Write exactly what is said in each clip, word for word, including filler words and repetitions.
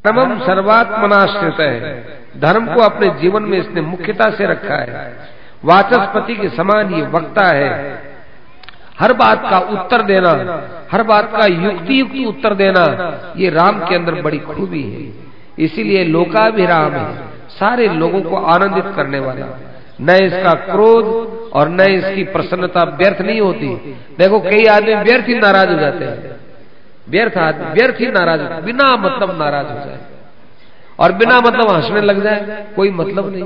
धर्मम सर्वात्मनाश्रित है, धर्म को अपने जीवन में इसने मुख्यता से रखा है। वाचस्पति के समान ये वक्ता है, हर बात का उत्तर देना, हर बात का युक्ति युक्त उत्तर देना, ये राम के अंदर बड़ी खूबी है। इसीलिए लोकाभिराम है, सारे लोगों को आनंदित करने वाला। न इसका क्रोध और न इसकी प्रसन्नता व्यर्थ नहीं होती। देखो कई आदमी व्यर्थ ही नाराज हो जाते हैं, व्यर्थ आदमी व्यर्थ ही नाराज, बिना मतलब नाराज हो जाए और बिना मतलब हंसने लग जाए, कोई मतलब नहीं।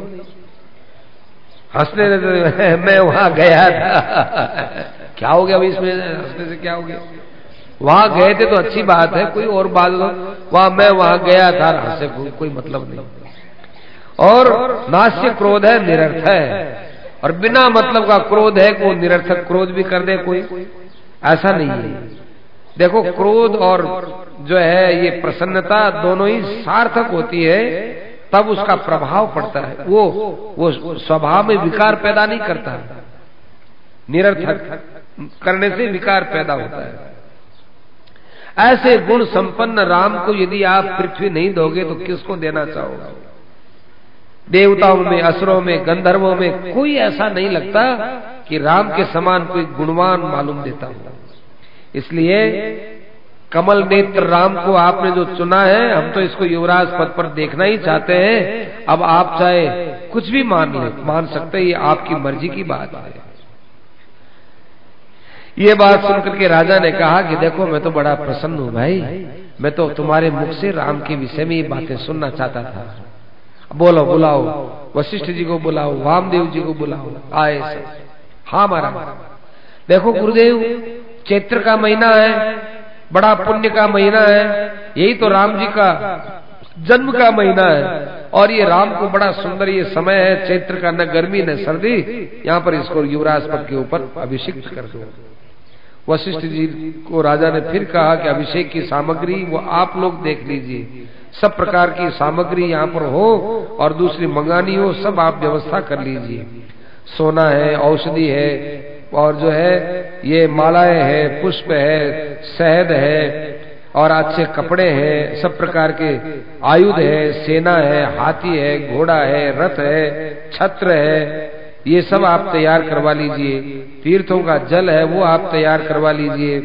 हंसने लगे, मैं वहां गया था, क्या हो गया भाई इसमें हंसने से क्या हो गया? वहां गए थे तो अच्छी बात है, कोई और बात हो, वहां मैं वहां गया था, हंसे कोई मतलब नहीं। और नास्य क्रोध है, निरर्थ है, और बिना मतलब का क्रोध है, कोई निरर्थक क्रोध भी कर दे कोई, ऐसा नहीं है। देखो क्रोध और जो है ये प्रसन्नता दोनों ही सार्थक होती है, तब उसका प्रभाव पड़ता है, वो वो स्वभाव में विकार पैदा नहीं करता। निरर्थक करने से विकार पैदा होता है। ऐसे गुण संपन्न राम को यदि आप पृथ्वी नहीं दोगे तो किसको देना चाहोगे? देवताओं में, असुरों में, गंधर्वों में कोई ऐसा नहीं लगता कि राम के समान कोई गुणवान मालूम देता हो। इसलिए कमल नेत्र राम को आपने जो चुना है, हम तो इसको युवराज पद पर देखना ही चाहते हैं। अब आप चाहे कुछ भी मान ले, मान सकते, ये आपकी मर्जी की बात है। ये बात सुनकर के राजा ने कहा कि देखो मैं तो बड़ा प्रसन्न हूं भाई, मैं तो तुम्हारे मुख से राम के विषय में ये बातें सुनना चाहता था। बोलो, बुलाओ, वशिष्ठ जी को बुलाओ, वामदेव जी को बुलाओ, आए सब। हाँ महाराज, देखो गुरुदेव, चैत्र का महीना है, बड़ा पुण्य का महीना है, यही तो राम जी का जन्म का महीना है, और ये राम को बड़ा सुंदर ये समय है, चैत्र का, न गर्मी न सर्दी, यहाँ पर इसको युवराज पद के ऊपर अभिषिक्त कर दो। वशिष्ठ जी को राजा ने फिर कहा कि अभिषेक की सामग्री वो आप लोग देख लीजिए, सब प्रकार की सामग्री यहाँ पर हो और दूसरी मंगानी हो, सब आप व्यवस्था कर लीजिए। सोना है, औषधि है, और जो है ये मालाएं है, पुष्प है, शहद है, और अच्छे कपड़े हैं, सब प्रकार के आयुध है, सेना है, हाथी है, घोड़ा है, रथ है, छत्र है, ये सब आप तैयार करवा लीजिए। तीर्थों का जल है वो आप तैयार करवा लीजिए।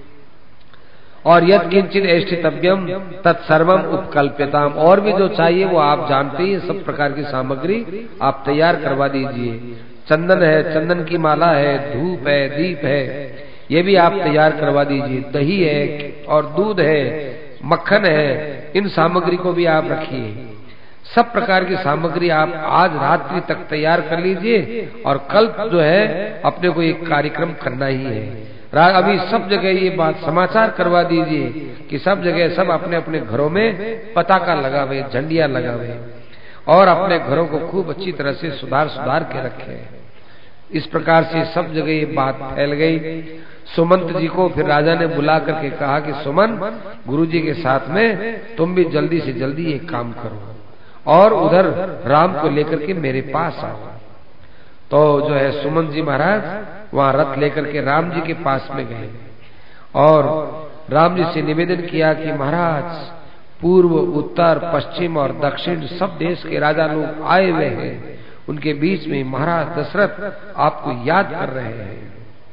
और यद किंचित एष्टितव्यम तत्सर्वम उपकल्प्यताम, और भी जो चाहिए वो आप जानते हैं, सब प्रकार की सामग्री आप तैयार करवा दीजिए। चंदन है, चंदन की माला है, धूप है, दीप है, ये भी आप तैयार करवा दीजिए। दही है और दूध है, मक्खन है, इन सामग्री को भी आप रखिए। सब प्रकार की सामग्री आप आज रात्रि तक तैयार कर लीजिए, और कल जो है अपने को एक कार्यक्रम करना ही है। अभी सब जगह ये बात समाचार करवा दीजिए कि सब जगह सब अपने अपने घरों में पताका लगावे, झंडियां लगावे, और अपने घरों को खूब अच्छी तरह से सुधार सुधार के रखे। इस प्रकार से सब जगह ये बात फैल गई। सुमंत जी को फिर राजा ने बुला करके कहा कि सुमन, गुरुजी के साथ में तुम भी जल्दी से जल्दी एक काम करो और उधर राम को लेकर के मेरे पास आओ। तो जो है सुमंत जी महाराज वहां रथ लेकर के राम जी के पास में गए और राम जी से निवेदन किया कि महाराज, पूर्व, उत्तर, पश्चिम और दक्षिण सब देश के राजा लोग आए हुए हैं, उनके बीच में महाराज दशरथ आपको याद कर रहे हैं।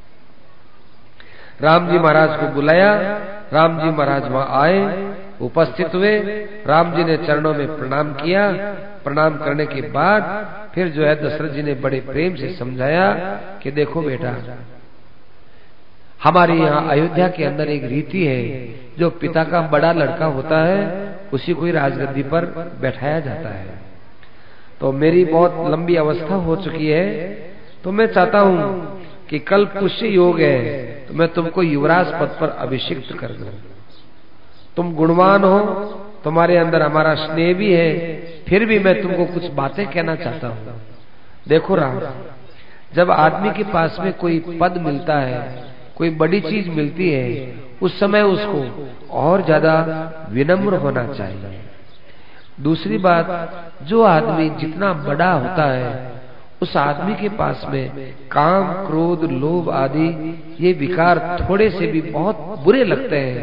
राम जी महाराज को बुलाया, राम जी महाराज वहां आए, उपस्थित हुए, राम जी ने चरणों में प्रणाम किया। प्रणाम करने के बाद फिर जो है दशरथ जी ने बड़े प्रेम से समझाया कि देखो बेटा, हमारे यहाँ अयोध्या के अंदर एक रीति है, जो पिता का बड़ा लड़का होता है उसी को ही राजगद्दी पर बैठाया जाता है। तो मेरी बहुत लंबी अवस्था हो चुकी है, तो मैं चाहता हूँ कि कल पुष्य योग है तो मैं तुमको युवराज पद पर अभिषिक्त कर दूं। तुम गुणवान हो, तुम्हारे अंदर हमारा स्नेह भी है, फिर भी मैं तुमको कुछ बातें कहना चाहता हूँ। देखो राम, जब आदमी के पास में कोई पद मिलता है, कोई बड़ी चीज मिलती है, उस समय उसको और ज्यादा विनम्र होना चाहिए। दूसरी बात, जो आदमी जितना बड़ा होता है उस आदमी के पास में काम, क्रोध, लोभ आदि ये विकार थोड़े से भी बहुत बुरे लगते हैं।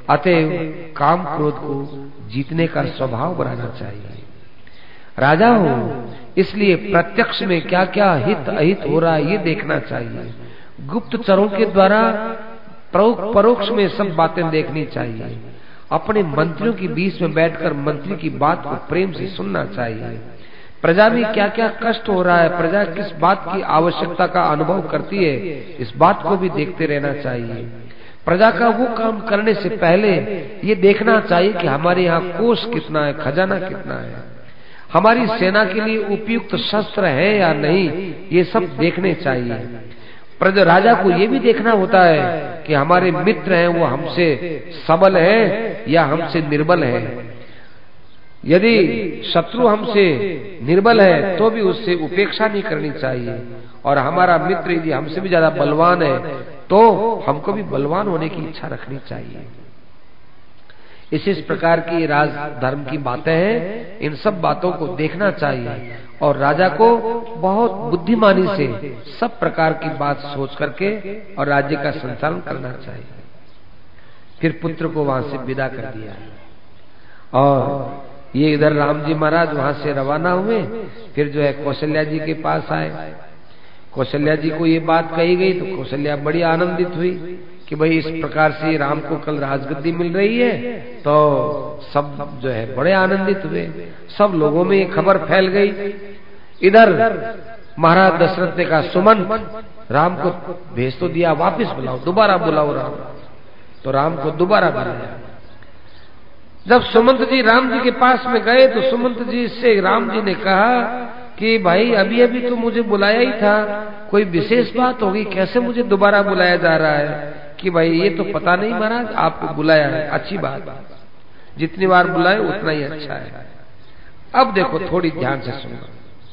अतएव काम क्रोध को जीतने का स्वभाव बनाना चाहिए। राजा हो इसलिए प्रत्यक्ष में क्या क्या हित अहित हो रहा है ये देखना चाहिए। गुप्तचरों के द्वारा परोक्ष में सब बातें देखनी चाहिए। अपने मंत्रियों के बीच में बैठकर मंत्री की बात को प्रेम से सुनना चाहिए। प्रजा में क्या क्या कष्ट हो रहा है, प्रजा किस बात की आवश्यकता का अनुभव करती है, इस बात को भी देखते रहना चाहिए। प्रजा का वो काम करने से पहले ये देखना चाहिए कि हमारे यहाँ कोष कितना है, खजाना कितना है, हमारी सेना के लिए उपयुक्त शस्त्र है या नहीं, ये सब देखने चाहिए। प्रजा राजा को ये भी देखना होता है कि हमारे मित्र हैं वो हमसे सबल हैं या हमसे निर्बल हैं। यदि शत्रु हमसे निर्बल है तो भी उससे उपेक्षा नहीं करनी चाहिए, और हमारा मित्र यदि हमसे भी ज्यादा बलवान है तो हमको भी बलवान होने की इच्छा रखनी चाहिए। इस इस प्रकार की राज धर्म की बातें हैं, इन सब बातों को देखना चाहिए और राजा को बहुत बुद्धिमानी से सब प्रकार की बात सोच करके और राज्य का संचालन करना चाहिए। फिर पुत्र को वहां से विदा कर दिया और ये इधर राम जी महाराज वहां से रवाना हुए। फिर जो है कौशल्या जी के पास आए। कौशल्या जी को ये बात कही गई तो कौशल्या बड़ी आनंदित हुई कि भाई इस प्रकार से राम को कल राजगद्दी मिल रही है। तो सब जो है बड़े आनंदित हुए, सब लोगों में ये खबर फैल गई। इधर महाराज दशरथ ने कहा सुमंत राम को भेज तो दिया, वापस बुलाओ, दोबारा बुलाओ राम। तो राम को दोबारा बुलाया। जब सुमंत जी राम जी के पास में गए तो सुमंत जी से राम जी ने कहा कि भाई अभी अभी तो मुझे बुलाया ही था, कोई विशेष बात होगी, कैसे मुझे दोबारा बुलाया जा रहा है? कि भाई ये तो पता नहीं महाराज, आपको बुलाया है, अच्छी बात, जितनी बार बुलाए उतना ही अच्छा है। अब देखो थोड़ी ध्यान से सुनो।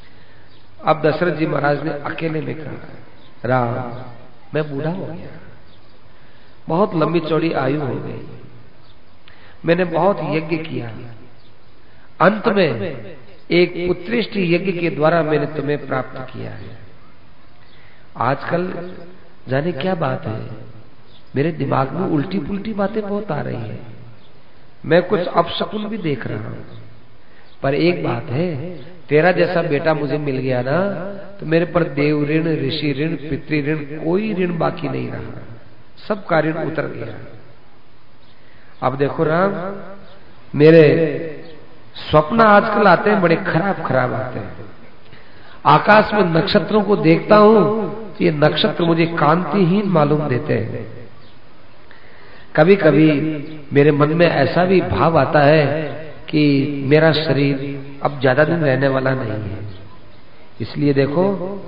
अब दशरथ जी महाराज ने अकेले में कहा राम मैं बूढ़ा हो गया, बहुत लंबी चौड़ी आयु हो गई, मैंने बहुत यज्ञ किया, अंत में एक उत्कृष्ट यज्ञ के द्वारा मैंने तुम्हें प्राप्त किया है। आजकल जाने क्या बात है, मेरे दिमाग में उल्टी पुल्टी बातें बहुत आ रही है, मैं कुछ अपशकुन भी देख रहा हूं। पर एक बात है, तेरा जैसा बेटा मुझे मिल गया ना तो मेरे पर देव ऋण, ऋषि ऋण, पितृ ऋण, कोई ऋण बाकी नहीं रहा, सबका ऋण उतर गया। अब देखो राम, मेरे स्वप्न आजकल आते हैं, बड़े खराब खराब आते हैं। आकाश में नक्षत्रों को देखता हूं तो ये नक्षत्र मुझे कांतिहीन मालूम देते हैं। कभी कभी मेरे मन में ऐसा भी भाव आता है कि मेरा शरीर अब ज्यादा दिन रहने वाला नहीं है। इसलिए देखो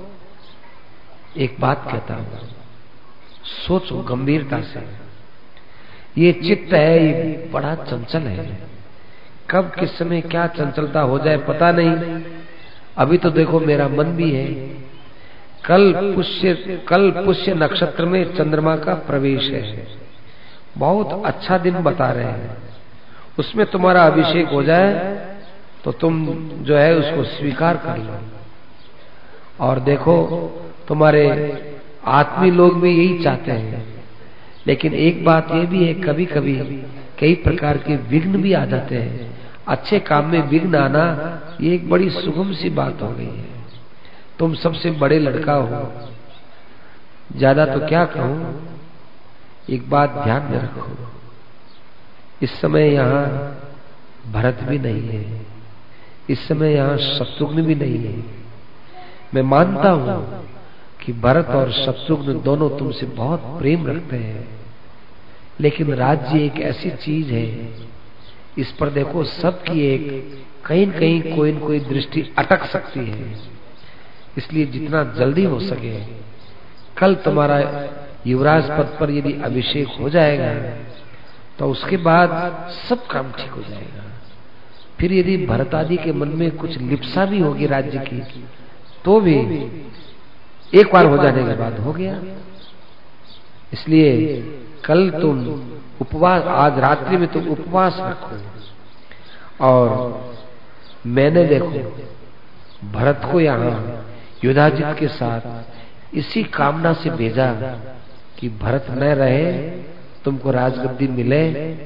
एक बात कहता हूं, सोचो गंभीरता से। ये चित्त है, ये बड़ा चंचल है, कब किस समय क्या चंचलता हो जाए पता नहीं। अभी तो देखो मेरा मन भी है, कल पुष्य कल पुष्य नक्षत्र में चंद्रमा का प्रवेश है, बहुत अच्छा दिन बता रहे हैं, उसमें तुम्हारा अभिषेक हो जाए तो तुम जो है उसको स्वीकार कर लो। और देखो तुम्हारे आत्मी लोग भी यही चाहते हैं। लेकिन एक बात ये भी है, कभी कभी कई प्रकार के विघ्न भी आ जाते हैं। अच्छे काम में विघ्न आना ये एक बड़ी सुगम सी बात हो गई है। तुम सबसे बड़े लड़का हो, ज्यादा तो क्या कहूं, एक बात ध्यान में रखो, इस समय यहाँ भरत भी नहीं है, इस समय यहाँ शत्रुघ्न भी नहीं है। मैं मानता हूं कि भरत और शत्रुघ्न दोनों तुमसे बहुत प्रेम रखते हैं, लेकिन राज्य एक ऐसी चीज है, इस पर देखो सबकी एक कहीं न कहीं कोई न कोई दृष्टि अटक सकती है। इसलिए जितना जल्दी हो सके, कल तुम्हारा युवराज पद पर यदि अभिषेक हो जाएगा तो उसके बाद सब काम ठीक हो जाएगा। फिर यदि भरत आदि के मन में कुछ लिप्सा भी होगी राज्य की, तो भी एक बार हो जाने के बाद हो गया। इसलिए कल तुम उपवास, आज रात्रि में तुम उपवास रखो। और मैंने देखो भरत को यहाँ युधाजित के साथ इसी कामना से भेजा कि भरत न रहे, तुमको राजगद्दी मिले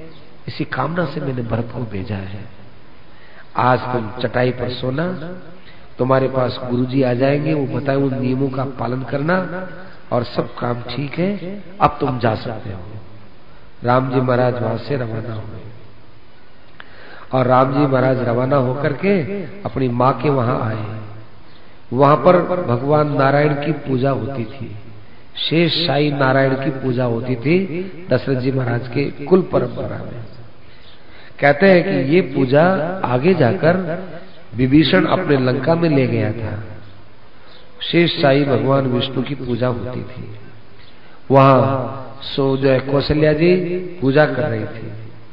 इसी कामना से मैंने भरत को भेजा है। आज तुम चटाई पर सोना, तुम्हारे पास गुरुजी आ जाएंगे, वो बताए उन नियमों का पालन करना और सब काम ठीक है, अब तुम जा सकते हो। राम जी महाराज वहां से रवाना हुए और राम जी महाराज रवाना होकर के अपनी माँ के वहां आए। वहां पर भगवान नारायण की पूजा होती थी, शेष शाही नारायण की पूजा होती थी दशरथ जी महाराज के कुल परंपरा में। कहते हैं कि ये पूजा आगे जाकर विभीषण अपने लंका में ले गया था। शेष शाही भगवान विष्णु की पूजा होती थी। वहां सो जो है कौशल्या जी पूजा कर रही थी।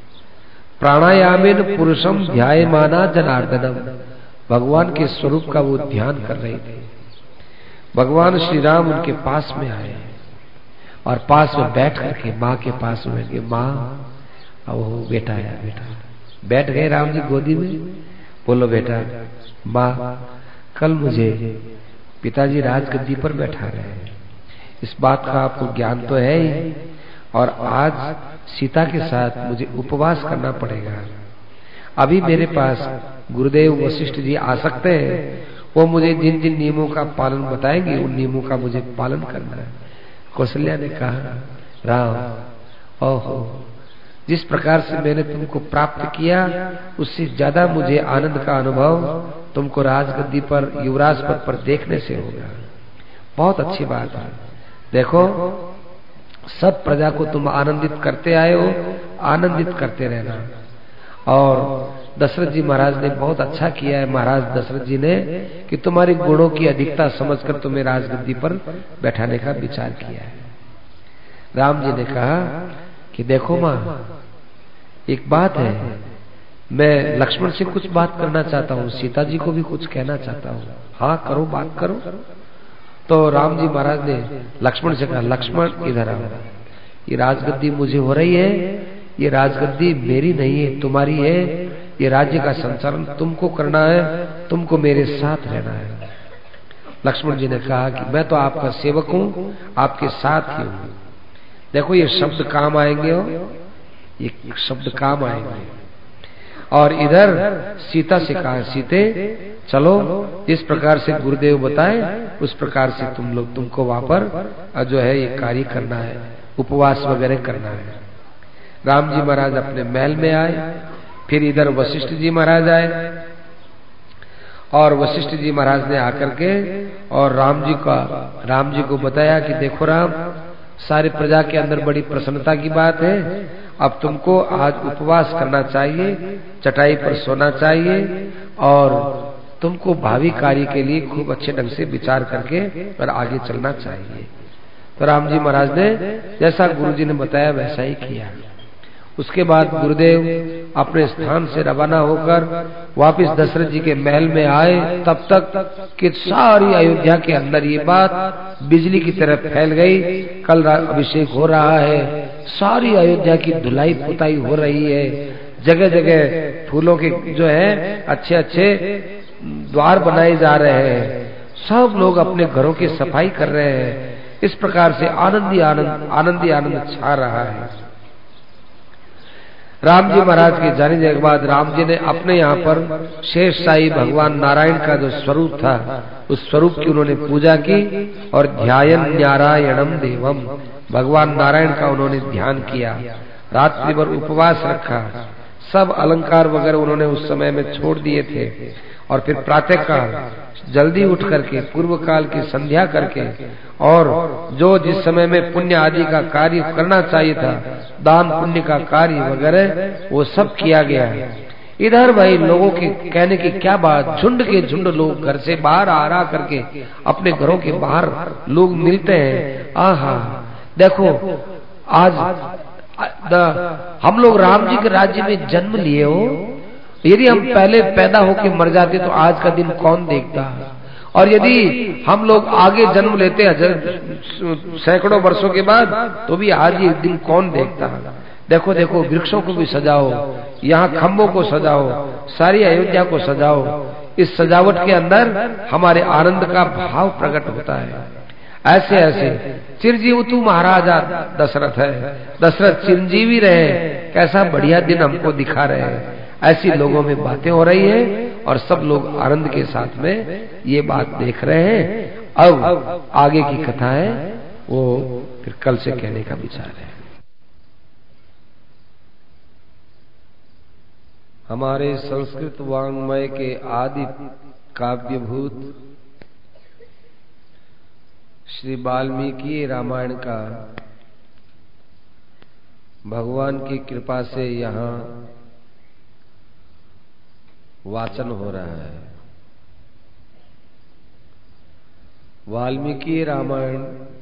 प्राणायामेन पुरुषम ध्यायमाना जनार्दनम, भगवान के स्वरूप का वो ध्यान कर रही थी। भगवान श्री राम उनके पास में आए और पास में बैठ करके माँ के पास में बैठ, माँ वो बेटा आया, बेटा बैठ गए राम जी गोदी में। बोलो बेटा, माँ कल मुझे पिताजी राजगद्दी पर बैठा रहे हैं, इस बात का आपको ज्ञान तो है ही, और आज सीता के साथ मुझे उपवास करना पड़ेगा। अभी मेरे पास गुरुदेव वशिष्ठ जी आ सकते हैं, वो मुझे जिन जिन नियमों का पालन बताएंगे उन नियमों का मुझे पालन करना है। कौशल्या ने कहा, राम ओहो, जिस प्रकार से मैंने तुमको प्राप्त किया उससे ज्यादा मुझे आनंद का अनुभव तुमको राजगद्दी पर युवराज पद पर देखने से होगा। बहुत अच्छी बात है। देखो, सब प्रजा को तुम आनंदित करते आए हो, आनंदित करते रहना। और दशरथ जी महाराज ने बहुत अच्छा किया है, महाराज दशरथ जी ने, कि तुम्हारी गुणों की अधिकता समझकर तुम्हें राजगद्दी पर बैठाने का विचार किया है। राम जी ने कहा कि देखो माँ, एक बात है, मैं लक्ष्मण से कुछ बात करना चाहता हूँ, सीता जी को भी कुछ कहना चाहता हूँ। हाँ करो, बात करो। तो राम जी महाराज ने लक्ष्मण से कहा, लक्ष्मण इधर आओ, ये राजगद्दी मुझे हो रही है, ये राजगद्दी मेरी नहीं है, तुम्हारी है। ये राज्य का संचालन तुमको करना है, तुमको मेरे साथ रहना है। लक्ष्मण जी ने कहा कि मैं तो आपका सेवक हूँ, आपके साथ ही हूँ। देखो ये शब्द काम आएंगे, हो ये शब्द काम आएंगे। और इधर सीता से कहा, सीते चलो, जिस प्रकार से गुरुदेव बताए उस प्रकार से तुम लोग तुमको वहां पर जो है ये कार्य करना है, उपवास वगैरह करना है। राम जी महाराज अपने महल में आए। फिर इधर वशिष्ठ जी महाराज आए और वशिष्ठ जी महाराज ने आकर के और राम जी का राम जी को बताया कि देखो राम, सारे प्रजा के अंदर बड़ी प्रसन्नता की बात है, अब तुमको आज उपवास करना चाहिए, चटाई पर सोना चाहिए और तुमको भावी कार्य के लिए खूब अच्छे ढंग से विचार करके और आगे चलना चाहिए। तो राम जी महाराज ने जैसा गुरु जी ने बताया वैसा ही किया। उसके बाद गुरुदेव अपने स्थान से रवाना होकर वापस दशरथ जी के महल में आए। तब तक कि सारी अयोध्या के अंदर ये बात बिजली की तरह फैल गई, कल अभिषेक हो रहा है, सारी अयोध्या की धुलाई पुताई हो रही है, जगह जगह फूलों के जो है अच्छे अच्छे द्वार बनाए जा रहे हैं, सब लोग अपने घरों की सफाई कर रहे हैं। इस प्रकार से आनंदी आनंद आनंदी आनंद छा रहा है। राम जी महाराज के जाने के बाद राम जी ने अपने यहाँ पर शेष शाही भगवान नारायण का जो स्वरूप था उस स्वरूप की उन्होंने पूजा की और ध्यायन नारायणम देवम, भगवान नारायण का उन्होंने ध्यान किया। रात्रि भर उपवास रखा, सब अलंकार वगैरह उन्होंने उस समय में छोड़ दिए थे और फिर प्रातः काल जल्दी उठ करके पूर्व काल की संध्या करके और जो जिस समय में पुण्य आदि का कार्य करना चाहिए था, दान पुण्य का कार्य वगैरह, वो सब किया गया है। इधर भाई लोगों के कहने की क्या बात, झुंड के झुंड लोग घर से बाहर आ रहा करके अपने घरों के बाहर लोग मिलते हैं। आहा, देखो आज हम लोग राम जी के राज्य में जन्म लिए हो, यदि हम पहले पैदा होके मर जाते तो आज का दिन कौन देखता, और यदि हम लोग आगे जन्म लेते सैकड़ों वर्षों के बाद तो भी आज ये दिन कौन देखता। देखो देखो वृक्षों को भी सजाओ, यहाँ खम्भों को सजाओ, सारी अयोध्या को सजाओ। इस सजावट के अंदर हमारे आनंद का भाव प्रकट होता है। ऐसे ऐसे चिरजीव तू महाराजा दशरथ है, दशरथ चिरंजीवी रहे, कैसा बढ़िया दिन हमको दिखा रहे हैं। ऐसी लोगों में बातें हो रही हैं और सब लोग आनंद के साथ में ये बात देख रहे हैं। अब आगे की कथा है वो फिर कल से कहने का विचार है। हमारे संस्कृत वाङ्मय के आदि काव्यभूत श्री वाल्मीकि रामायण का भगवान की कृपा से यहाँ वाचन हो रहा है। वाल्मीकि रामायण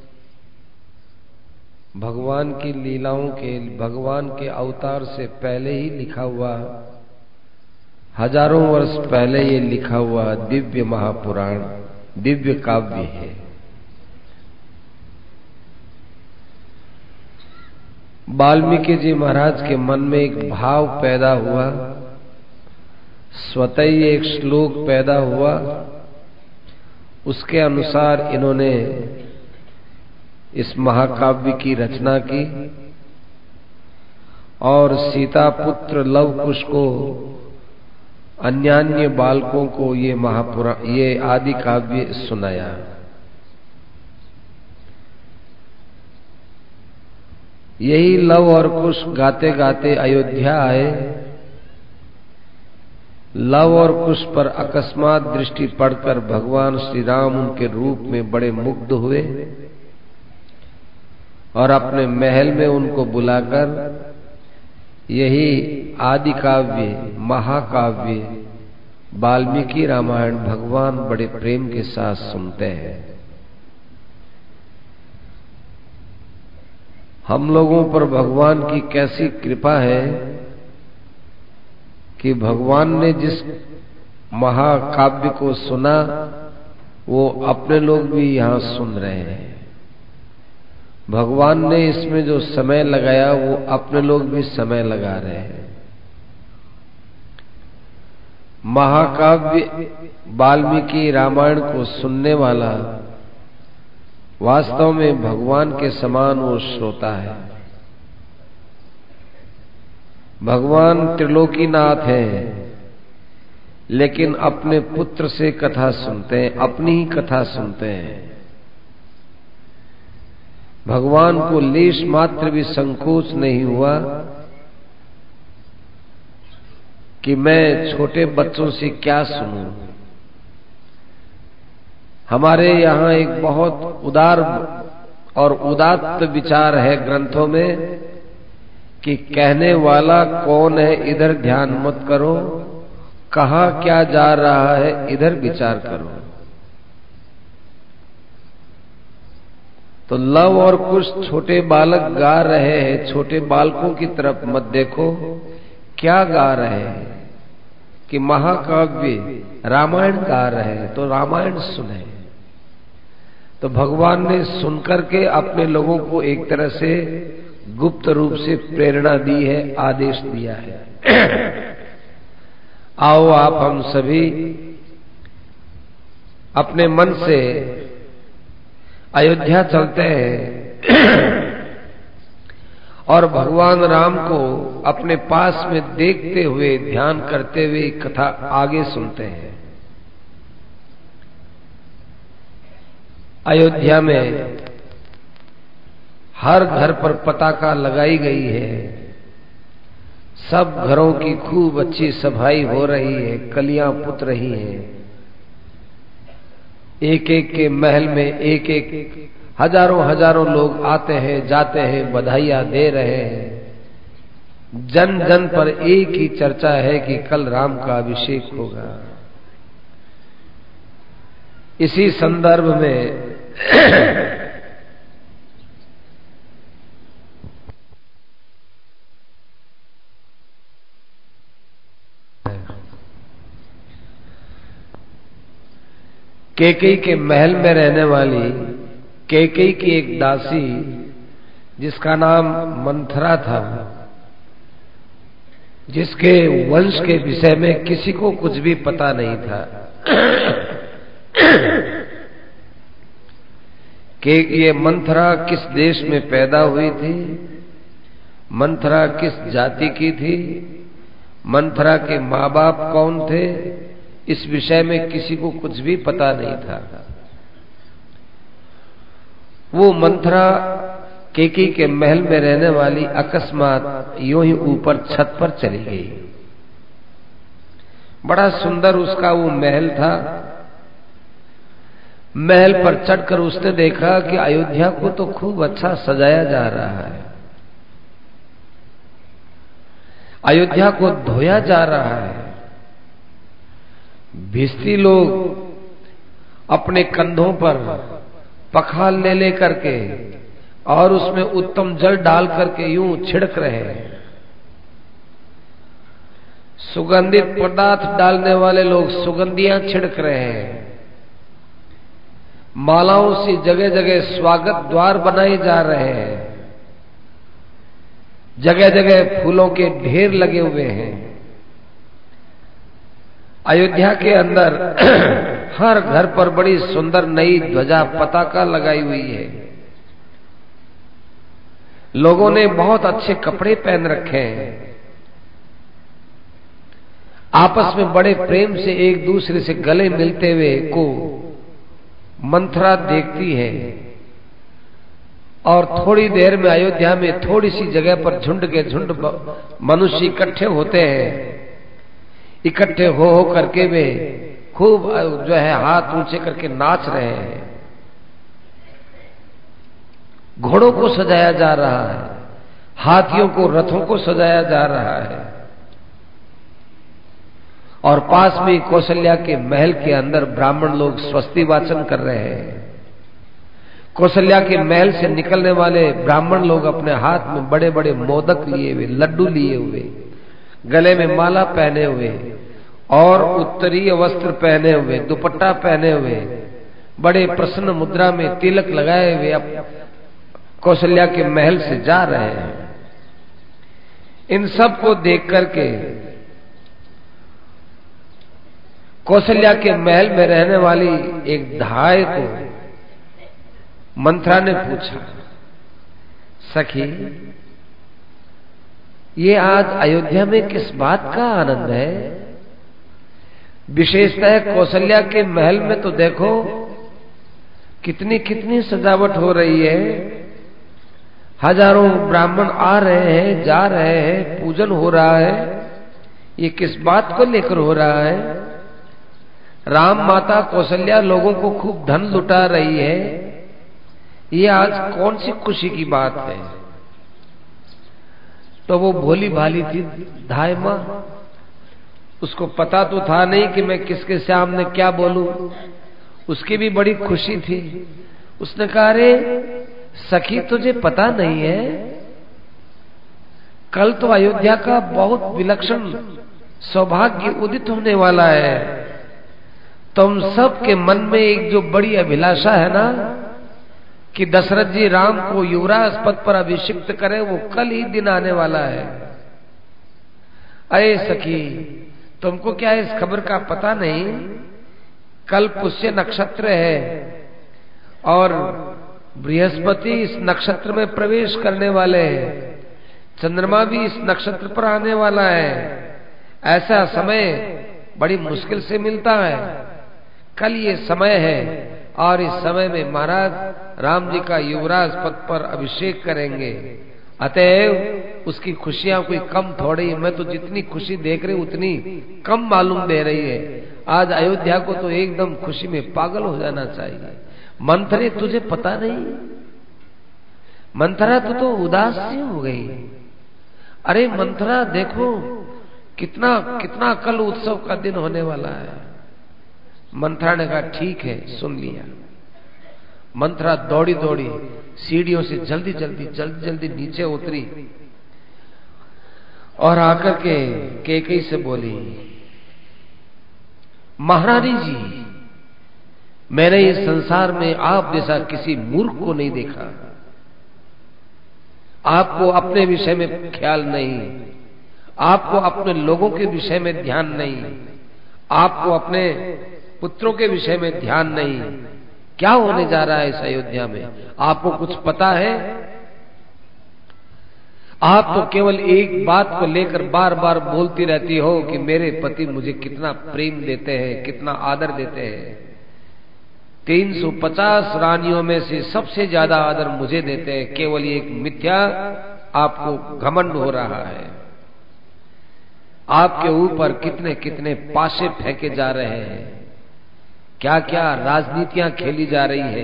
भगवान की लीलाओं के, भगवान के अवतार से पहले ही लिखा हुआ, हजारों वर्ष पहले ये लिखा हुआ दिव्य महापुराण, दिव्य काव्य है। वाल्मीकि जी महाराज के मन में एक भाव पैदा हुआ, स्वतः ही एक श्लोक पैदा हुआ, उसके अनुसार इन्होंने इस महाकाव्य की रचना की और सीता पुत्र लव कुश को, अन्यान्य बालकों को ये महापुराण, ये आदि काव्य सुनाया। यही लव और कुश गाते गाते अयोध्या आए। लव और कुश पर अकस्मात दृष्टि पड़कर भगवान श्री राम उनके रूप में बड़े मुग्ध हुए और अपने महल में उनको बुलाकर यही आदि काव्य, महाकाव्य वाल्मीकि रामायण भगवान बड़े प्रेम के साथ सुनते हैं। हम लोगों पर भगवान की कैसी कृपा है कि भगवान ने जिस महाकाव्य को सुना वो अपने लोग भी यहाँ सुन रहे हैं। भगवान ने इसमें जो समय लगाया वो अपने लोग भी समय लगा रहे हैं। महाकाव्य वाल्मीकि रामायण को सुनने वाला वास्तव में भगवान के समान वो श्रोता है। भगवान त्रिलोकीनाथ हैं, लेकिन अपने पुत्र से कथा सुनते हैं, अपनी ही कथा सुनते हैं। भगवान को लेश मात्र भी संकोच नहीं हुआ कि मैं छोटे बच्चों से क्या सुनूं। हमारे यहाँ एक बहुत उदार और उदात्त विचार है ग्रंथों में कि कहने वाला कौन है इधर ध्यान मत करो, कहा क्या जा रहा है इधर विचार करो। तो लव और कुश छोटे बालक गा रहे हैं, छोटे बालकों की तरफ मत देखो, क्या गा रहे हैं कि महाकाव्य रामायण गा रहे हैं, तो रामायण सुने। तो भगवान ने सुनकर के अपने लोगों को एक तरह से गुप्त रूप से प्रेरणा दी है, आदेश दिया है। आओ आप हम सभी अपने मन से अयोध्या चलते हैं और भगवान राम को अपने पास में देखते हुए, ध्यान करते हुए कथा आगे सुनते हैं। अयोध्या में हर घर पर पताका लगाई गई है, सब घरों की खूब अच्छी सफाई हो रही है, कलियां पुत रही हैं। एक एक के महल में एक एक हजारों हजारों लोग आते हैं, जाते हैं, बधाइयां दे रहे हैं। जन जन पर एक ही चर्चा है कि कल राम का अभिषेक होगा। इसी संदर्भ में कैकेयी के महल में रहने वाली कैकेयी की एक दासी जिसका नाम मंथरा था, जिसके वंश के विषय में किसी को कुछ भी पता नहीं था। कि ये मंथरा किस देश में पैदा हुई थी, मंथरा किस जाति की थी, मंथरा के माँ बाप कौन थे, इस विषय में किसी को कुछ भी पता नहीं था। वो मंथरा केकी के महल में रहने वाली अकस्मात यूं ही ऊपर छत पर चली गई। बड़ा सुंदर उसका वो महल था। महल पर चढ़कर उसने देखा कि अयोध्या को तो खूब अच्छा सजाया जा रहा है, अयोध्या को धोया जा रहा है। भिस्ती लोग अपने कंधों पर पखाल ले ले करके और उसमें उत्तम जल डाल करके यूं छिड़क रहे हैं। सुगंधित पदार्थ डालने वाले लोग सुगंधियां छिड़क रहे हैं। मालाओं से जगह जगह स्वागत द्वार बनाए जा रहे हैं। जगह जगह फूलों के ढेर लगे हुए हैं। अयोध्या के अंदर हर घर पर बड़ी सुंदर नई ध्वजा पताका लगाई हुई है। लोगों ने बहुत अच्छे कपड़े पहन रखे हैं। आपस में बड़े प्रेम से एक दूसरे से गले मिलते हुए को मंथरा देखती है। और थोड़ी देर में अयोध्या में थोड़ी सी जगह पर झुंड के झुंड मनुष्य इकट्ठे होते हैं। इकट्ठे हो हो करके वे खूब जो है हाथ ऊंचे करके नाच रहे हैं। घोड़ों को सजाया जा रहा है, हाथियों को, रथों को सजाया जा रहा है। और पास में कौशल्या के महल के अंदर ब्राह्मण लोग स्वस्ति वाचन कर रहे हैं। कौशल्या के महल से निकलने वाले ब्राह्मण लोग अपने हाथ में बड़े बड़े मोदक लिए हुए, लड्डू लिए हुए, गले में माला पहने हुए और उत्तरीय वस्त्र पहने हुए, दुपट्टा पहने हुए, बड़े प्रसन्न मुद्रा में तिलक लगाए हुए अब कौशल्या के महल से जा रहे हैं। इन सब को देख करके कौशल्या के महल में रहने वाली एक धाय को मंथरा ने पूछा, सखी ये आज अयोध्या में किस बात का आनंद है? विशेषतः कौशल्या के महल में तो देखो कितनी कितनी सजावट हो रही है। हजारों ब्राह्मण आ रहे हैं, जा रहे हैं, पूजन हो रहा है। ये किस बात को लेकर हो रहा है? राम माता कौशल्या लोगों को खूब धन लुटा रही है। ये आज कौन सी खुशी की बात है? तो वो भोली भाली थी धाय मां, उसको पता तो था नहीं कि मैं किसके सामने क्या बोलूं। उसकी भी बड़ी खुशी थी। उसने कहा, अरे सखी तुझे पता नहीं है, कल तो अयोध्या का बहुत विलक्षण सौभाग्य उदित होने वाला है। तुम सब के मन में एक जो बड़ी अभिलाषा है ना कि दशरथ जी राम को युवराज पद पर अभिषिक्त करें, वो कल ही दिन आने वाला है। अरे सखी तुमको क्या इस खबर का पता नहीं? कल पुष्य नक्षत्र है और बृहस्पति इस नक्षत्र में प्रवेश करने वाले हैं। चंद्रमा भी इस नक्षत्र पर आने वाला है। ऐसा समय बड़ी मुश्किल से मिलता है। कल ये समय है और इस समय में महाराज राम जी का युवराज पद पर अभिषेक करेंगे। अतएव उसकी खुशियां कोई कम थोड़ी, मैं तो जितनी खुशी देख रही उतनी कम मालूम दे रही है। आज अयोध्या को तो एकदम खुशी में पागल हो जाना चाहिए। मंथरे तुझे पता नहीं? मंथरा तो, तो उदास सी हो गई। अरे मंथरा देखो कितना कितना कल उत्सव का दिन होने वाला है। मंथरा ने कहा ठीक है, सुन लिया। मंथरा दौड़ी दौड़ी सीढ़ियों से जल्दी जल्दी जल्दी जल्दी नीचे उतरी और आकर के कैकेयी से बोली, महारानी जी मैंने इस संसार में आप जैसा किसी मूर्ख को नहीं देखा। आपको अपने विषय में ख्याल नहीं, आपको अपने लोगों के विषय में ध्यान नहीं, आपको अपने पुत्रों के विषय में ध्यान नहीं। क्या होने जा रहा है इस अयोध्या में, आपको कुछ पता है? आप तो केवल एक बात को लेकर बार बार बोलती रहती हो कि मेरे पति मुझे कितना प्रेम देते हैं, कितना आदर देते हैं। तीन सौ पचास रानियों में से सबसे ज्यादा आदर मुझे देते हैं। केवल एक मिथ्या आपको घमंड हो रहा है। आपके ऊपर कितने कितने पाशे फेंके जा रहे हैं, क्या क्या राजनीतियां खेली जा रही है।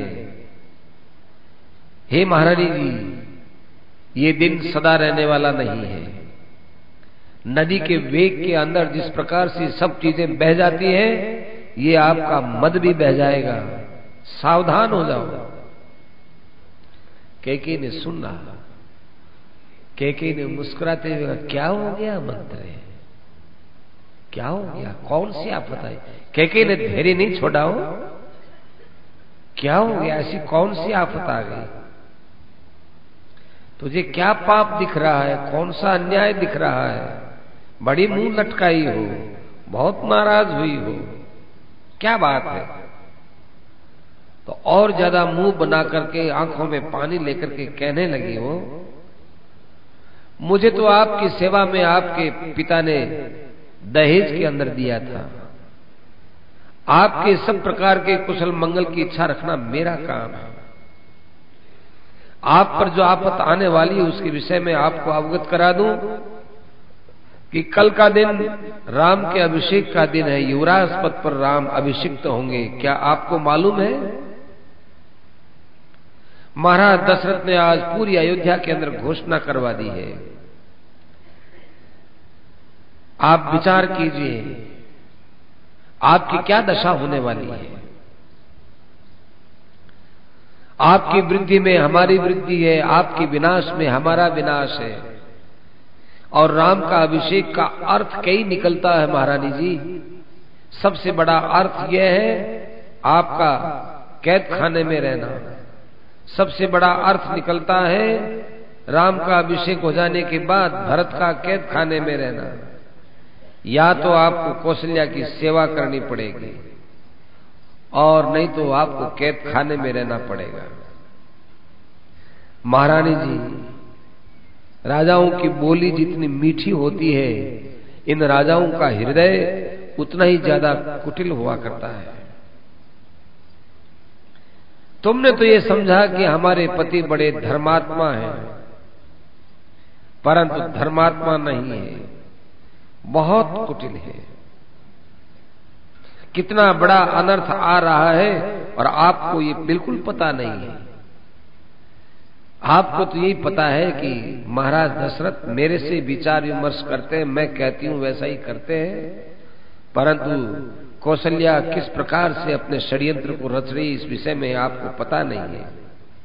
हे महारानी जी, ये दिन सदा रहने वाला नहीं है। नदी के वेग के अंदर जिस प्रकार से सब चीजें बह जाती हैं, ये आपका मद भी बह जाएगा, सावधान हो जाओ। कैकेयी ने सुना, कैकेयी ने मुस्कुराते हुए कहा, क्या हो गया मंत्री, क्या हो गया, कौन सी आफत आई? कैकेयी ने धैर्य नहीं छोड़ा हो, क्या हो गया, ऐसी कौन सी आफत आ गई? तुझे क्या पाप दिख रहा है, कौन सा अन्याय दिख रहा है? बड़ी मुंह लटकाई हो, बहुत नाराज हुई हो, क्या बात है? तो और ज्यादा मुंह बना करके आंखों में पानी लेकर के कहने लगी हो, मुझे तो आपकी सेवा में आपके पिता ने दहेज के अंदर दिया था। आपके सब प्रकार के कुशल मंगल की इच्छा रखना मेरा काम है। आप पर जो आफत आने वाली है उसके विषय में आपको अवगत करा दूं कि कल का दिन राम के अभिषेक का दिन है। युवराज पद पर राम अभिषिक्त होंगे, क्या आपको मालूम है? महाराज दशरथ ने आज पूरी अयोध्या के अंदर घोषणा करवा दी है। आप विचार कीजिए, आपकी क्या दशा होने वाली है। आपकी वृद्धि में हमारी वृद्धि है, आपके विनाश में हमारा विनाश है। और राम का अभिषेक का अर्थ कई निकलता है महारानी जी। सबसे बड़ा अर्थ यह है आपका कैद खाने में रहना। सबसे बड़ा अर्थ निकलता है राम का अभिषेक हो जाने के बाद भरत का कैद खाने में रहना। या तो आपको कौशल्या की सेवा करनी पड़ेगी और नहीं तो आपको कैद खाने में रहना पड़ेगा। महारानी जी, राजाओं की बोली जितनी मीठी होती है, इन राजाओं का हृदय उतना ही ज्यादा कुटिल हुआ करता है। तुमने तो ये समझा कि हमारे पति बड़े धर्मात्मा हैं, परंतु धर्मात्मा नहीं है, बहुत कुटिल है। कितना बड़ा अनर्थ आ रहा है और आपको ये बिल्कुल पता नहीं है। आपको तो यही पता है कि महाराज दशरथ मेरे से विचार विमर्श करते हैं, मैं कहती हूं वैसा ही करते हैं, परंतु कौशल्या किस प्रकार से अपने षड्यंत्र को रच रही इस विषय में आपको पता नहीं है।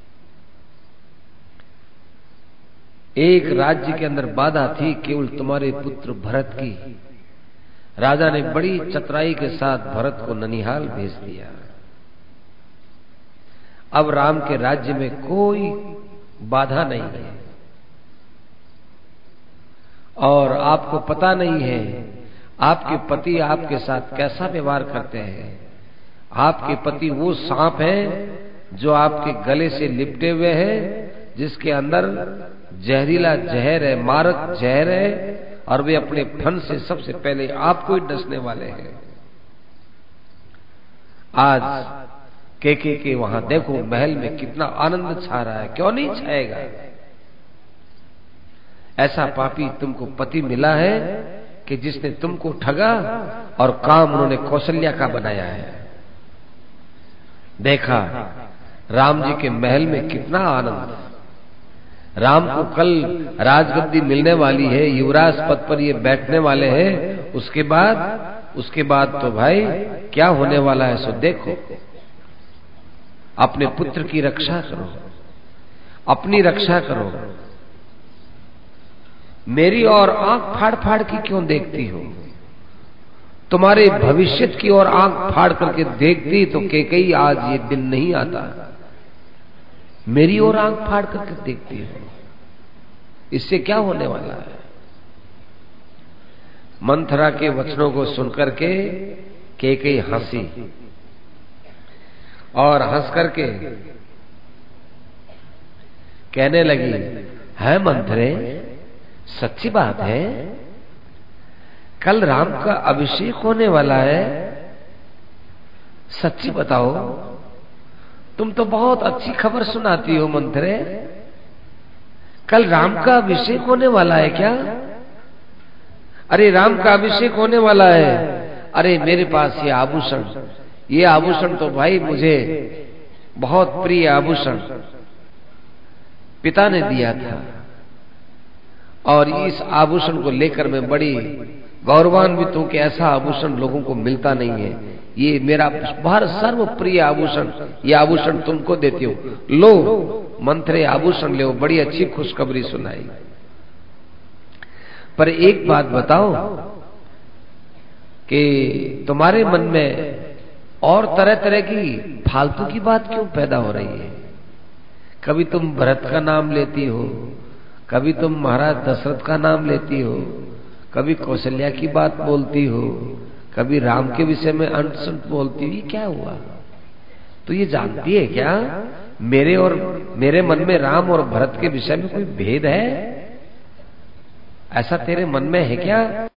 एक राज्य के अंदर बाधा थी केवल तुम्हारे पुत्र भरत की। राजा ने बड़ी चतुराई के साथ भरत को ननिहाल भेज दिया। अब राम के राज्य में कोई बाधा नहीं है और आपको पता नहीं है आपके पति आपके साथ कैसा व्यवहार करते हैं। आपके पति वो सांप हैं जो आपके गले से लिपटे हुए हैं, जिसके अंदर जहरीला जहर है, मारक जहर है, और वे अपने फन से सबसे पहले आपको ही डसने वाले हैं। आज कैकेयी के वहां देखो महल में कितना आनंद छा रहा है, क्यों नहीं छाएगा? ऐसा पापी तुमको पति मिला है कि जिसने तुमको ठगा और काम उन्होंने कौशल्या का बनाया है। देखा राम जी के महल में कितना आनंद। राम को कल राजगद्दी मिलने वाली है, युवराज पद पर ये बैठने वाले हैं। उसके बाद उसके बाद तो भाई क्या होने वाला है सो देखो। अपने पुत्र की रक्षा करो, अपनी रक्षा करो। मेरी और आंख फाड़ फाड़ की क्यों देखती हो? तुम्हारे भविष्य की ओर आंख फाड़ करके देखती तो कैकेयी आज ये दिन नहीं आता। मेरी ओर आंख फाड़ करके देखती हो, इससे क्या होने वाला है? मंथरा के वचनों को सुनकर के कैकेयी हंसी और हंस करके कहने लगी, है मंथरे, सच्ची बात है, कल राम का अभिषेक होने वाला है, सच्ची बताओ, तुम तो बहुत अच्छी खबर सुनाती हो मंथरे, कल राम का अभिषेक होने वाला है क्या? अरे राम का अभिषेक होने वाला है, अरे मेरे पास ये आभूषण, ये आभूषण तो भाई मुझे बहुत प्रिय आभूषण पिता ने दिया था, और इस आभूषण को लेकर मैं बड़ी गौरवान्वित हूं कि ऐसा आभूषण लोगों को मिलता नहीं है। ये मेरा बाहर सर्व प्रिय आभूषण, ये आभूषण तुमको देती हूं, लो मंथरे आभूषण ले। बड़ी अच्छी खुशखबरी सुनाई। पर एक बात बताओ कि तुम्हारे मन में और तरह तरह की फालतू की बात क्यों पैदा हो रही है? कभी तुम भरत का नाम लेती हो, कभी तुम महाराज दशरथ का नाम लेती हो, कभी कौशल्या की बात बोलती हो, कभी राम के विषय में अंत संत बोलती हो। ये क्या हुआ? तो ये जानती है क्या मेरे और मेरे मन में राम और भरत के विषय में कोई भेद है? ऐसा तेरे मन में है क्या?